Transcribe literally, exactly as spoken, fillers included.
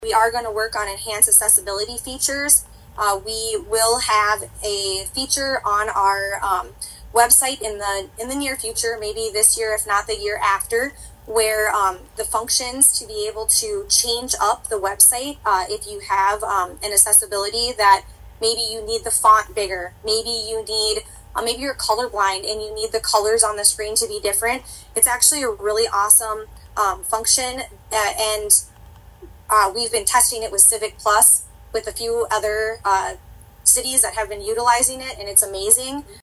We are going to work on enhanced accessibility features. Uh, we will have a feature on our um, website in the in the near future, maybe this year, if not the year after, where um, the functions to be able to change up the website uh, if you have um, an accessibility that maybe you need the font bigger, maybe you need, uh, maybe you're colorblind and you need the colors on the screen to be different. It's actually a really awesome um, function, uh, and uh, we've been testing it with Civic Plus with a few other uh, cities that have been utilizing it, and it's amazing.